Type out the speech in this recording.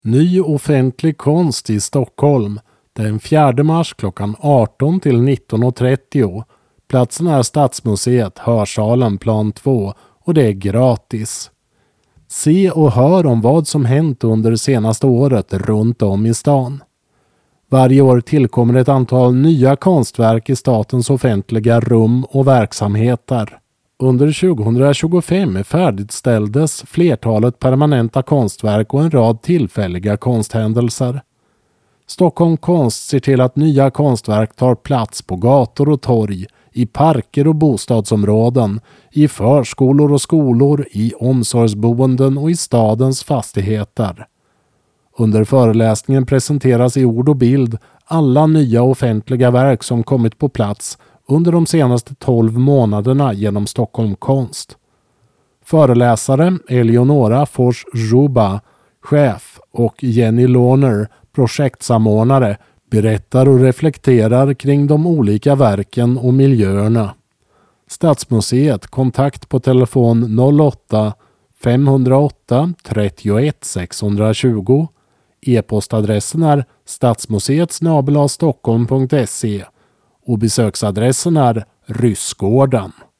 Ny offentlig konst i Stockholm den 4 mars klockan 18 till 19.30. Platsen är Stadsmuseet, Hörsalen, plan 2 och det är gratis. Se och hör om vad som hänt under det senaste året runt om i stan. Varje år tillkommer ett antal nya konstverk i statens offentliga rum och verksamheter. Under 2025 färdigställdes flertalet permanenta konstverk och en rad tillfälliga konsthändelser. Stockholm Konst ser till att nya konstverk tar plats på gator och torg, i parker och bostadsområden, i förskolor och skolor, i omsorgsboenden och i stadens fastigheter. Under föreläsningen presenteras i ord och bild alla nya offentliga verk som kommit på plats under de senaste 12 månaderna genom Stockholm Konst. Föreläsare Eleonora Fors-Juba, chef, och Jenny Lorner, projektsamordnare, berättar och reflekterar kring de olika verken och miljöerna. Stadsmuseet, kontakt på telefon 08 508 31 620. E-postadressen är stadsmuseet@stockholm.se och besöksadressen är Ryssgården.